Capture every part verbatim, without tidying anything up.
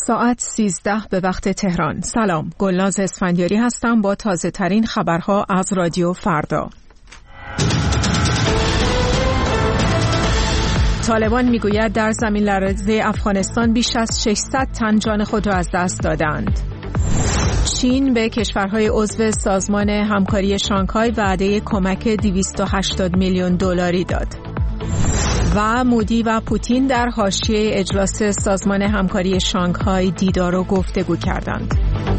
ساعت سیزده به وقت تهران. سلام، گلناز اسفندیاری هستم با تازه ترین خبرها از رادیو فردا. طالبان میگوید در زمین لرزه افغانستان بیش از ششصد تن جان خود را از دست دادند. چین به کشورهای عضو سازمان همکاری شانگهای وعده کمک دویست و هشتاد میلیون دلاری داد. و مودی و پوتین در حاشیه اجلاس سازمان همکاری شانگهای دیدار و گفتگو کردند.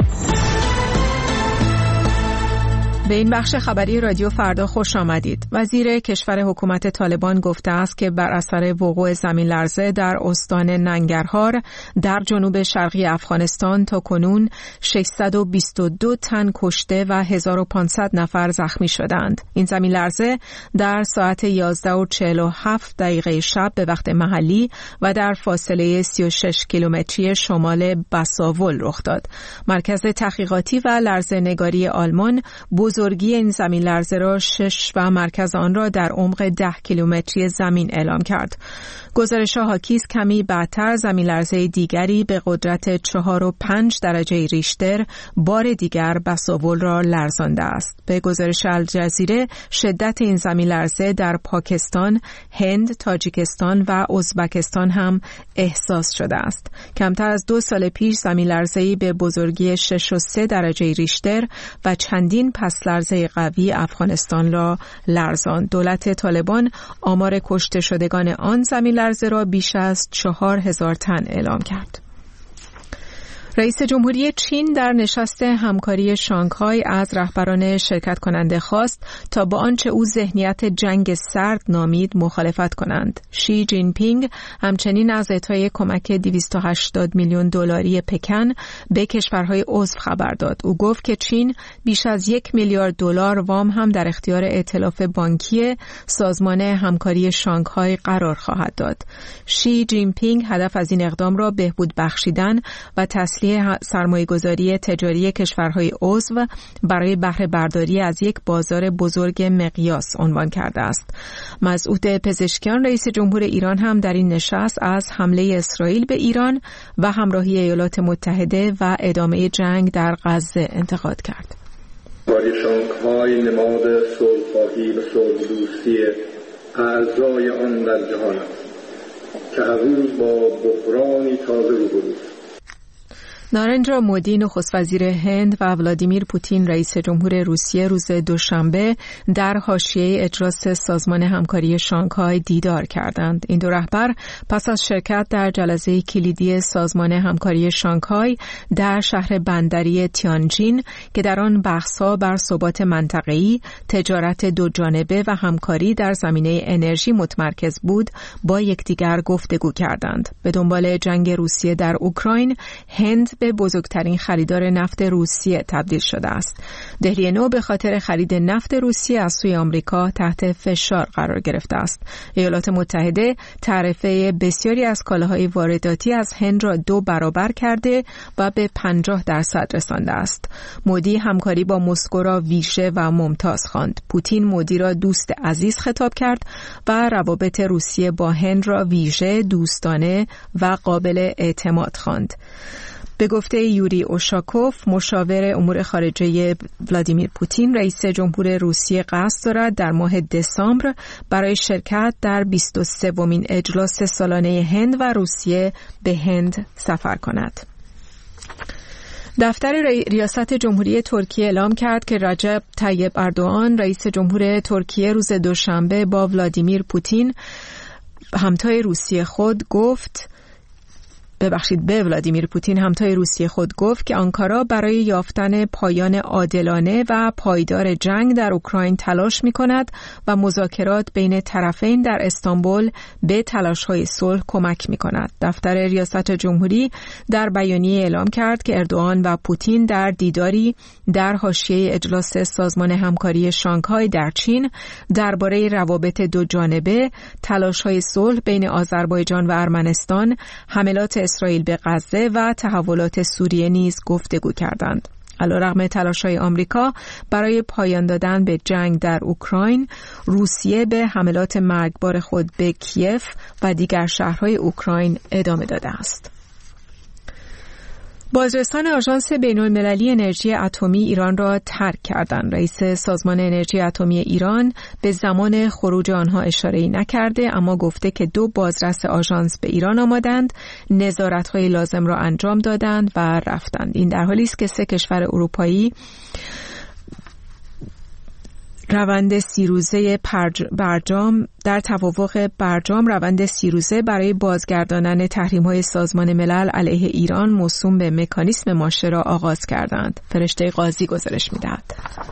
به این بخش خبری رادیو فردا خوش آمدید. وزیر کشور حکومت طالبان گفته است که بر اثر وقوع زمین لرزه در استان ننگرهار در جنوب شرقی افغانستان تا کنون ششصد و بیست و دو تن کشته و هزار و پانصد نفر زخمی شدند. این زمین لرزه در ساعت یازده و چهل و هفت دقیقه شب به وقت محلی و در فاصله سی و شش کیلومتری شمال بساول رخ داد. مرکز تحقیقاتی و لرزه‌نگاری آلمان بزرگی این زمین لرزه را شش و مرکز آن را در عمق ده کیلومتری زمین اعلام کرد. گزارش‌ها حاکی است کمی بعدتر زمین لرزه دیگری به قدرت چهار و پنج درجه ریشتر بار دیگر بساول را لرزانده است. به گزارش الجزیره شدت این زمین لرزه در پاکستان، هند، تاجیکستان و ازبکستان هم احساس شده است. کمتر از دو سال پیش زمین لرزه‌ای به بزرگی شش و سه درجه ریشتر و چندین پس لرزه قوی افغانستان را لرزاند. دولت طالبان آمار کشته شدگان آن زمین لرزه را بیش از چهار هزار تن اعلام کرد. رئیس جمهوری چین در نشست همکاری شانگهای از رهبران شرکت کننده خواست تا با آنچه او ذهنیت جنگ سرد نامید مخالفت کنند. شی جین پینگ همچنین از اعطای کمک دویست و هشتاد میلیون دلاری پکن به کشورهای عضو خبر داد. او گفت که چین بیش از یک میلیارد دلار وام هم در اختیار ائتلاف بانکی سازمان همکاری شانگهای قرار خواهد داد. شی جین پینگ هدف از این اقدام را بهبود بخشیدن و تسلیح سرمایه‌گذاری تجاری کشورهای عضو برای بهره برداری از یک بازار بزرگ مقیاس عنوان کرده است. مسعود پزشکیان رئیس جمهور ایران هم در این نشست از حمله اسرائیل به ایران و همراهی ایالات متحده و ادامه جنگ در غزه انتقاد کرد. شانگهای نماد صلح‌خواهی و صلح‌دوستی اعضای آن در جهان است که هر روز با بحرانی تازه روبروست. نارندرا مودی نخست وزیر هند و ولادیمیر پوتین رئیس جمهور روسیه روز دوشنبه در حاشیه اجلاس سازمان همکاری شانگهای دیدار کردند. این دو رهبر پس از شرکت در جلسه کلیدی سازمان همکاری شانگهای در شهر بندری تیانجین که در آن بحث‌ها بر ثبات منطقه‌ای، تجارت دو جانبه و همکاری در زمینه انرژی متمرکز بود، با یکدیگر گفتگو کردند. به دنبال جنگ روسیه در اوکراین، هند به بزرگترین خریدار نفت روسیه تبدیل شده است. دهلی نو به خاطر خرید نفت روسیه از سوی آمریکا تحت فشار قرار گرفته است. ایالات متحده تعرفه بسیاری از کالاهای وارداتی از هند را دو برابر کرده و به پنجاه درصد رسانده است. مودی همکاری با مسکو را ویژه و ممتاز خواند. پوتین مودی را دوست عزیز خطاب کرد و روابط روسیه با هند را ویژه، دوستانه و قابل اعتماد خواند. به گفته یوری اوشاکوف، مشاور امور خارجه ولادیمیر پوتین، رئیس جمهور روسیه قصد دارد در ماه دسامبر برای شرکت در بیست و سومین اجلاس سالانه هند و روسیه به هند سفر کند. دفتر ریاست جمهوری ترکیه اعلام کرد که رجب طیب اردوغان رئیس جمهور ترکیه روز دوشنبه با ولادیمیر پوتین همتای روسیه خود گفت ببخشید به ولادیمیر پوتین همتای روسیه خود گفت که آنکارا برای یافتن پایان عادلانه و پایدار جنگ در اوکراین تلاش می‌کند و مذاکرات بین طرفین در استانبول به تلاش‌های صلح کمک می‌کند. دفتر ریاست جمهوری در بیانیه اعلام کرد که اردوغان و پوتین در دیداری در حاشیه اجلاس سازمان همکاری شانگهای در چین درباره روابط دو جانبه، تلاش‌های صلح بین آذربایجان و ارمنستان، حملات اسرائیل به غزه و تحولات سوریه نیز گفتگو کردند. علیرغم تلاش‌های آمریکا برای پایان دادن به جنگ در اوکراین، روسیه به حملات مرگبار خود به کیف و دیگر شهرهای اوکراین ادامه داده است. بازرسان آژانس بین‌المللی انرژی اتمی ایران را ترک کردند. رئیس سازمان انرژی اتمی ایران به زمان خروج آنها اشاره‌ای نکرده، اما گفته که دو بازرس آژانس به ایران آمدند، نظارت‌های لازم را انجام دادند و رفتند. این در حالی است که سه کشور اروپایی روند سیروزه برجام در توافق برجام روند سیروزه برای بازگرداندن تحریم‌های سازمان ملل علیه ایران موسوم به مکانیسم ماشه را آغاز کردند. فرشته قاضی گزارش می‌دهد.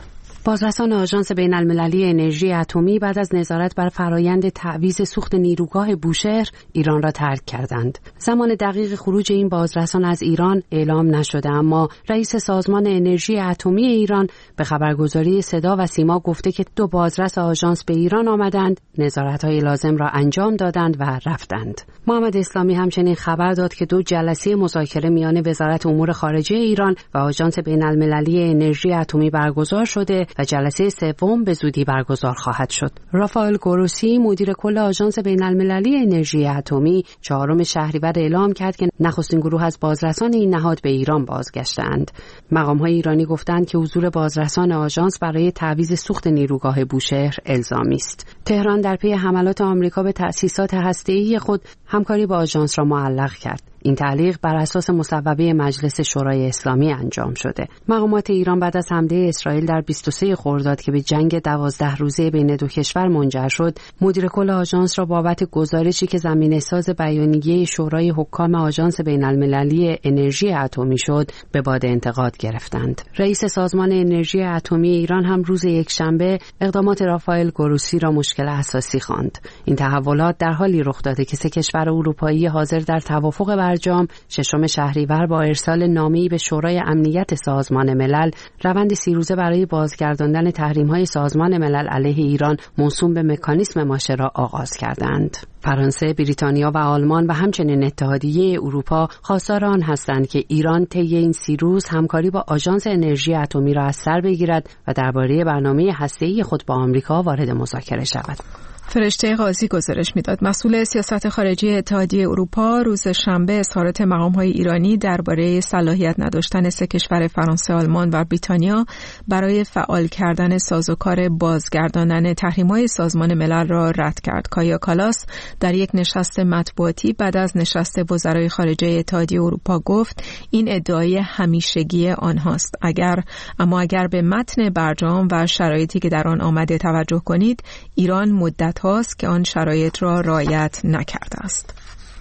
بازرسان آژانس بین‌المللی انرژی اتمی بعد از نظارت بر فرایند تعویض سوخت نیروگاه بوشهر ایران را ترک کردند. زمان دقیق خروج این بازرسان از ایران اعلام نشده، اما رئیس سازمان انرژی اتمی ایران به خبرگزاری صدا و سیما گفته که دو بازرس آژانس به ایران آمدند، نظارت‌های لازم را انجام دادند و رفتند. محمد اسلامی همچنین خبر داد که دو جلسه مذاکره میان وزارت امور خارجه ایران و آژانس بین‌المللی انرژی اتمی برگزار شده و جلسه سوم به زودی برگزار خواهد شد. رافائل گروسی مدیر کل آژانس بین‌المللی انرژی اتمی چهارم شهریور اعلام کرد که نخستین گروه از بازرسان این نهاد به ایران بازگشتند. مقام‌های ایرانی گفتند که حضور بازرسان آژانس برای تعویض سوخت نیروگاه بوشهر الزامی است. تهران در پی حملات آمریکا به تأسیسات هسته‌ای خود همکاری با آژانس را معلق کرد. این تعلیق بر اساس مصوبه مجلس شورای اسلامی انجام شده. مقامات ایران بعد از حمله اسرائیل در بیست و سوم خرداد که به جنگ دوازده روزه بین دو کشور منجر شد، مدیر کل آژانس را بابت گزارشی که زمینه‌ساز بیانیه شورای حکام آژانس بین‌المللی انرژی اتمی شد به باد انتقاد گرفتند. رئیس سازمان انرژی اتمی ایران هم روز یکشنبه اقدامات رافائل گروسی را مشکل اساسی خواند. این تحولات در حالی رخ داده که سه کشور اروپایی حاضر در توافق برجام ششم شهریور با ارسال نامه‌ای به شورای امنیت سازمان ملل روند سیروزه برای بازگرداندن تحریم‌های سازمان ملل علیه ایران موسوم به مکانیسم ماشه را آغاز کردند. فرانسه، بریتانیا و آلمان و همچنین اتحادیه اروپا خواستار آن هستند که ایران طی این سیروز همکاری با آژانس انرژی اتمی را از سر بگیرد و درباره برنامه هسته‌ای خود با آمریکا وارد مذاکره شود. فرشته قاضی گزارش میداد. مسئول سیاست خارجی اتحادیه اروپا روز شنبه اظهارات مقام‌های ایرانی درباره صلاحیت نداشتن سه کشور فرانسه، آلمان و بریتانیا برای فعال کردن سازوکار بازگرداندن تحریم‌های سازمان ملل را رد کرد. کایا کالاس در یک نشست مطبوعاتی بعد از نشست وزرای خارجه اتحادیه اروپا گفت این ادعای همیشگی آنهاست. اگر اما اگر به متن برجام و شرایطی که در آن آمده توجه کنید، ایران مدت هاست که آن شرایط را رعایت نکرده است.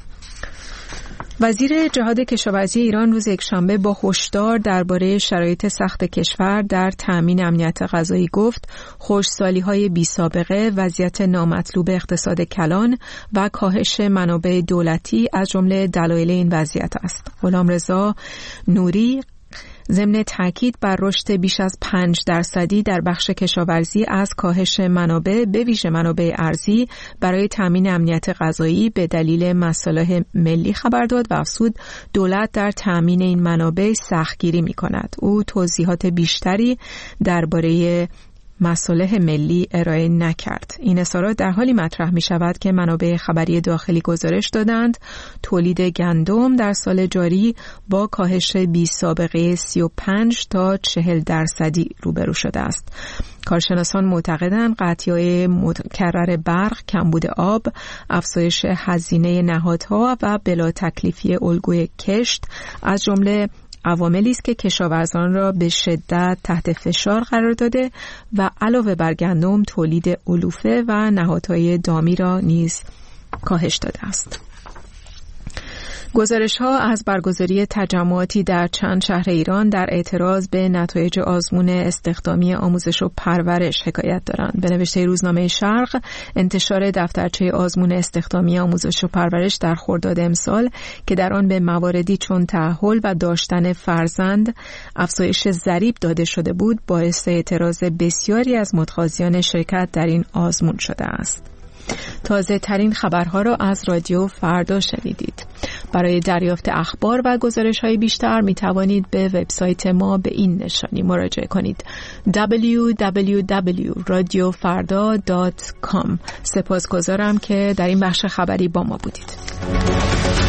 وزیر جهاد کشاورزی ایران روز یکشنبه با هشدار درباره شرایط سخت کشور در تأمین امنیت غذایی گفت خشکسالی‌های بی‌سابقه، وضعیت نامطلوب اقتصاد کلان و کاهش منابع دولتی از جمله دلایل این وضعیت است. غلامرضا نوری ضمن تاکید بر رشد بیش از پنج درصدی در بخش کشاورزی از کاهش منابع به ویژه منابع ارزی برای تامین امنیت غذایی به دلیل مصالح ملی خبر داد و افزود دولت در تامین این منابع سختگیری می‌کند. او توضیحات بیشتری درباره مصالح ملی ارائه نکرد. این اظهارات در حالی مطرح می شود که منابع خبری داخلی گزارش دادند تولید گندم در سال جاری با کاهش بی سابقه سی و پنج تا چهل درصدی روبرو شده است. کارشناسان معتقدند قطعی‌های متکرر برق، کمبود آب، افزایش هزینه نهادها و بلا تکلیفی الگوی کشت از جمله عواملی است که کشاورزان را به شدت تحت فشار قرار داده و علاوه بر گندم تولید علوفه و نهادهای دامی را نیز کاهش داده است. گزارش‌ها از برگزاری تجمعاتی در چند شهر ایران در اعتراض به نتایج آزمون استخدامی آموزش و پرورش حکایت دارند. به نوشته روزنامه شرق، انتشار دفترچه آزمون استخدامی آموزش و پرورش در خرداد امسال که در آن به مواردی چون تأهل و داشتن فرزند افزایش ضریب داده شده بود، باعث اعتراض بسیاری از متقاضیان شرکت در این آزمون شده است. تازه ترین خبرها را از رادیو فردا شنیدید. برای دریافت اخبار و گزارش های بیشتر می توانید به وبسایت ما به این نشانی مراجعه کنید: دبلیو دبلیو دبلیو دات رادیو فردا دات کام. سپاسگزارم که در این بخش خبری با ما بودید.